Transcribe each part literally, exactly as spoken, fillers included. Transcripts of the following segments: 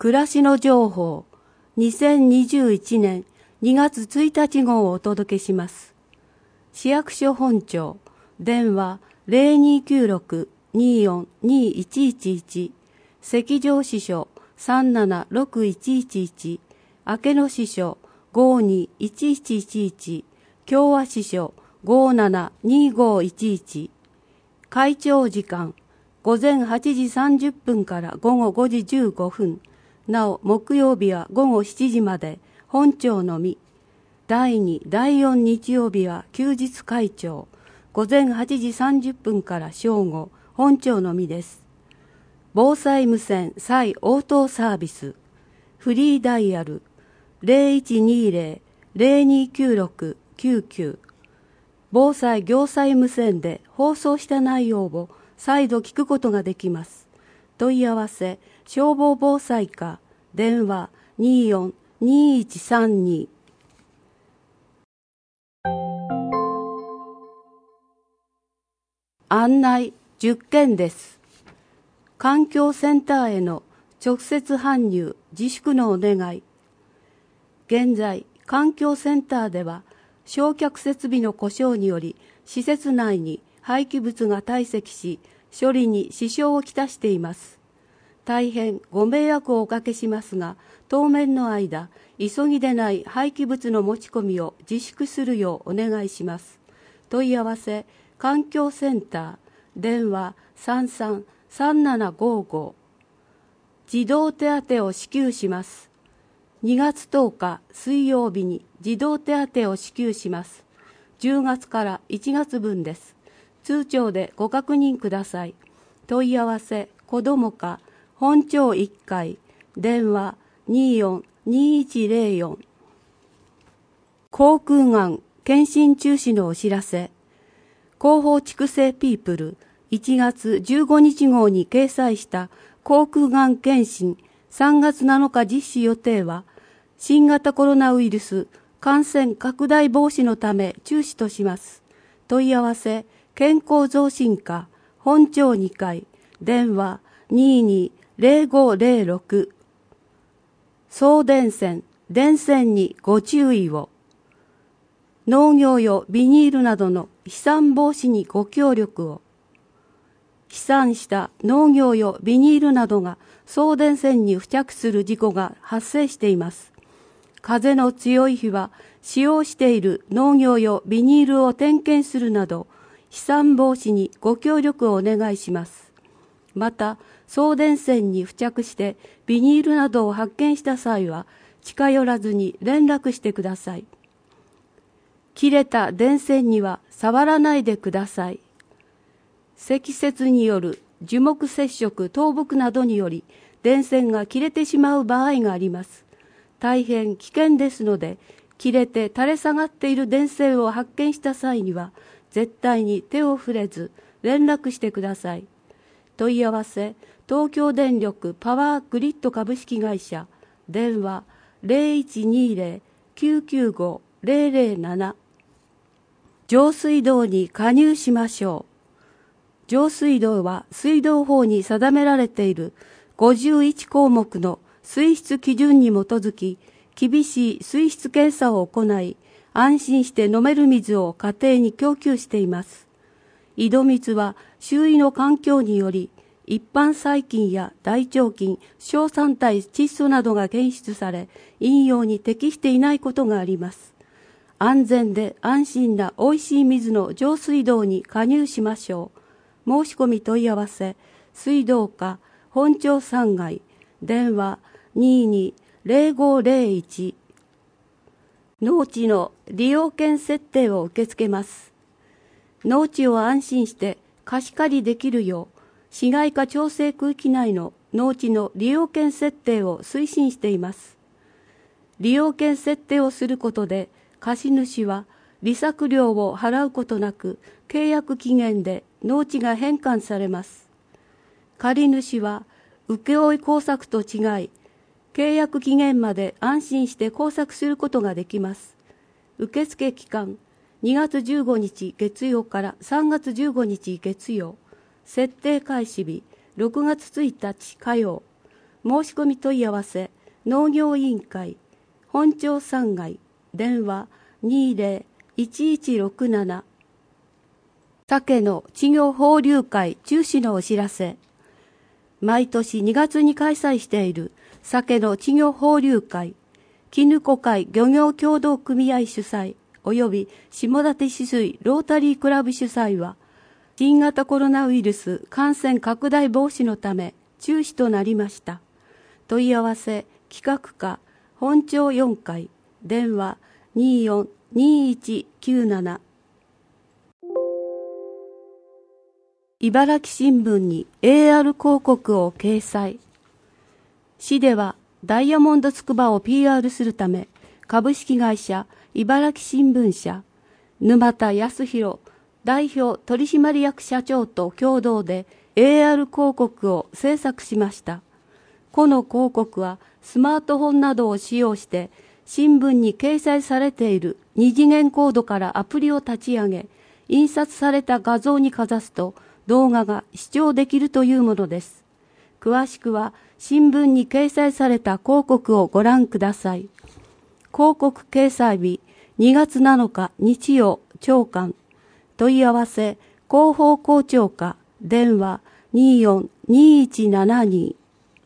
暮らしの情報にせんにじゅういちねんにがつついたち号をお届けします。市役所本庁電話 ゼロにーきゅうろく にーよん にーいちいちいち、関上支所 さんななろくいちいちいち、明野支所 ごーにーいちいちいちいち、共和支所 ごーななにーごーいちいち。会長時間午前はちじさんじゅっぷんから午後ごじじゅうごふん。なお木曜日は午後しちじまで本庁のみ。だいに、だいよん日曜日は休日会長午前はちじさんじゅっぷんから正午本庁のみです。防災無線再応答サービスフリーダイヤル ゼロいちにーゼロ ゼロにーきゅうろく きゅうきゅう。防災行災無線で放送した内容を再度聞くことができます。問い合わせ消防防災課電話 にーよん にーいちさんに。案内じゅっけんです。環境センターへの直接搬入自粛のお願い。現在環境センターでは焼却設備の故障により施設内に廃棄物が堆積し処理に支障をきたしています。大変ご迷惑をおかけしますが、当面の間急ぎでない廃棄物の持ち込みを自粛するようお願いします。問い合わせ環境センター電話 さんさん さんななごーごー。児童手当を支給します。にがつとおか水曜日に児童手当を支給します。じゅうがつからいちがつぶんです。通帳でご確認ください。問い合わせ子ども課本庁いっかい電話 にーよん にーいちゼロよん。航空がん検診中止のお知らせ。広報畜生ピープルいちがつじゅうごにち号に掲載した航空がん検診さんがつなのか実施予定は新型コロナウイルス感染拡大防止のため中止とします。問い合わせ健康増進課本庁にかい電話 にーにーゼロごゼロろく。送電線電線にご注意を。農業用ビニールなどの飛散防止にご協力を。飛散した農業用ビニールなどが送電線に付着する事故が発生しています。風の強い日は使用している農業用ビニールを点検するなど飛散防止にご協力をお願いします。また送電線に付着してビニールなどを発見した際は近寄らずに連絡してください。切れた電線には触らないでください。積雪による樹木接触倒木などにより電線が切れてしまう場合があります。大変危険ですので、切れて垂れ下がっている電線を発見した際には絶対に手を触れず連絡してください。問い合わせ東京電力パワーグリッド株式会社電話 ゼロいちにーゼロ きゅうきゅうご ゼロゼロなな。上水道に加入しましょう。上水道は水道法に定められているごじゅういちこうもくの水質基準に基づき厳しい水質検査を行い、安心して飲める水を家庭に供給しています。井戸水は周囲の環境により一般細菌や大腸菌、硝酸体窒素などが検出され飲用に適していないことがあります。安全で安心なおいしい水の上水道に加入しましょう。申し込み問い合わせ水道課本庁さんがい電話 にーにーゼロごゼロいち。農地の利用権設定を受け付けます。農地を安心して貸し借りできるよう市街化調整区域内の農地の利用権設定を推進しています。利用権設定をすることで貸主は利作料を払うことなく契約期限で農地が返還されます。借主は請負工作と違い、契約期限まで安心して工作することができます。受付期間にがつじゅうごにち月曜からさんがつじゅうごにち月曜、設定開始日ろくがつついたち火曜、 申し込み問い合わせ農業委員会本町さんがい電話 にゼロ いちいちろくなな。鮭の稚魚放流会中止のお知らせ。毎年にがつに開催している鮭の稚魚放流会絹子会漁業協同組合主催及び下館止水ロータリークラブ主催は新型コロナウイルス感染拡大防止のため中止となりました。問い合わせ企画課本町よんかい電話 にーよん にーいちきゅうなな。茨城新聞に エーアール 広告を掲載。市ではダイヤモンドつくばを ピーアール するため株式会社茨城新聞社沼田康弘代表取締役社長と共同で エーアール 広告を制作しました。この広告はスマートフォンなどを使用して新聞に掲載されている二次元コードからアプリを立ち上げ、印刷された画像にかざすと動画が視聴できるというものです。詳しくは新聞に掲載された広告をご覧ください。広告掲載日にがつなのか日曜朝刊。問い合わせ広報校長課電話 にーよん にーいちななに。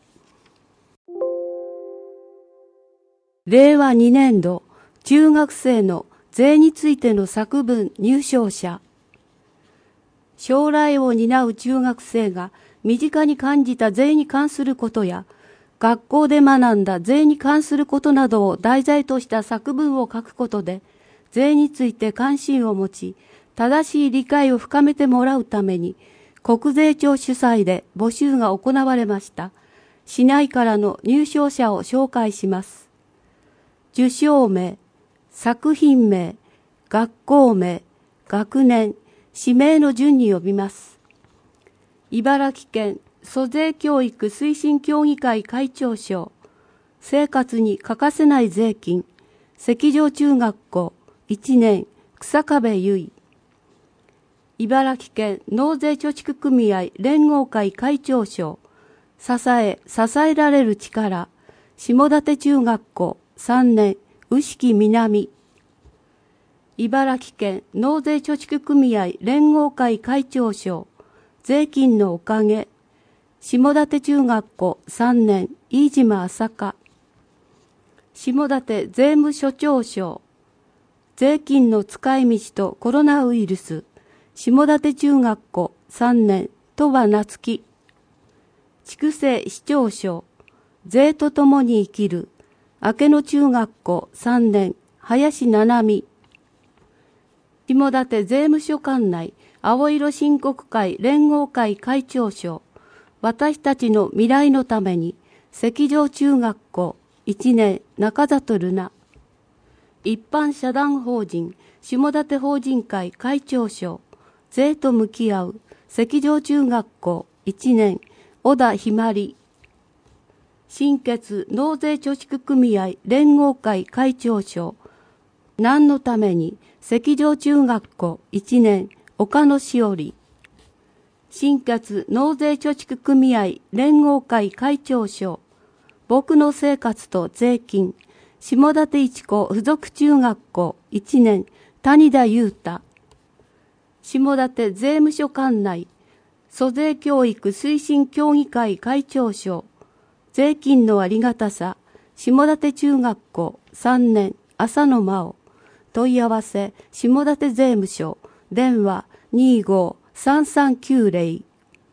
れいわにねんど中学生の税についての作文入賞者。将来を担う中学生が身近に感じた税に関することや学校で学んだ税に関することなどを題材とした作文を書くことで税について関心を持ち正しい理解を深めてもらうために国税庁主催で募集が行われました。市内からの入賞者を紹介します。受賞名、作品名、学校名、学年、氏名の順に呼びます。茨城県租税教育推進協議会会長賞、生活に欠かせない税金、関上中学校いちねん草壁結衣。茨城県納税貯蓄組合連合会会長賞、支え、支えられる力、下館中学校さんねん牛木南。茨城県納税貯蓄組合連合会会長賞、税金のおかげ、下館中学校さんねん飯島朝香。下館税務署長賞、税金の使い道とコロナウイルス、下館中学校さんねん鳥羽夏樹。筑西市長賞、税とともに生きる、明野中学校さんねん林七海。下館税務署管内青色申告会連合会会長賞、私たちの未来のために関上中学校いちねん中里ルナ。一般社団法人下館法人会会長賞、税と向き合う関上中学校いちねん小田ひまり。新血納税貯蓄組合連合会会長賞、何のために関上中学校いちねん岡野しおり。新血納税貯蓄組合連合会会長賞、僕の生活と税金、下館一高附属中学校いちねん谷田裕太。下館税務署管内租税教育推進協議会会長賞、税金のありがたさ、下館中学校さんねん浅野真央。問い合わせ下館税務署電話 にーごーさんさんきゅうゼロ。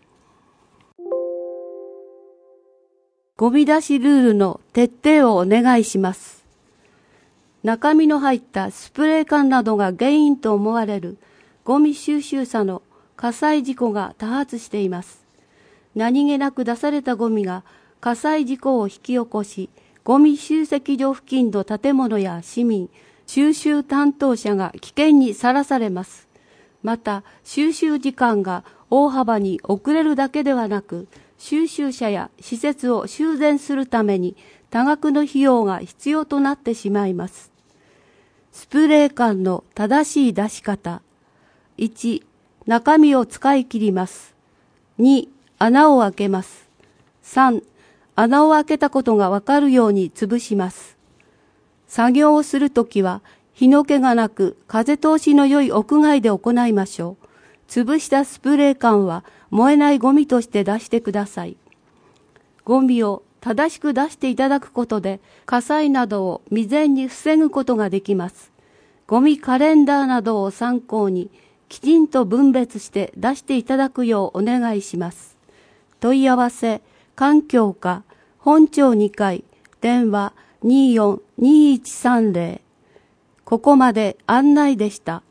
ゴミ出しルールの徹底をお願いします。中身の入ったスプレー缶などが原因と思われるゴミ収集車の火災事故が多発しています。何気なく出されたゴミが火災事故を引き起こし、ゴミ集積所付近の建物や市民、収集担当者が危険にさらされます。また、収集時間が大幅に遅れるだけではなく、収集車や施設を修繕するために多額の費用が必要となってしまいます。スプレー缶の正しい出し方。いち、中身を使い切ります。に、穴を開けます。さん、 穴を開けたことがわかるように潰します。作業をするときは、火の気がなく風通しの良い屋外で行いましょう。潰したスプレー缶は燃えないゴミとして出してください。ゴミを正しく出していただくことで火災などを未然に防ぐことができます。ゴミカレンダーなどを参考にきちんと分別して出していただくようお願いします。問い合わせ環境課本町にかい電話 にーよんにーいちさんぜろ。ここまで案内でした。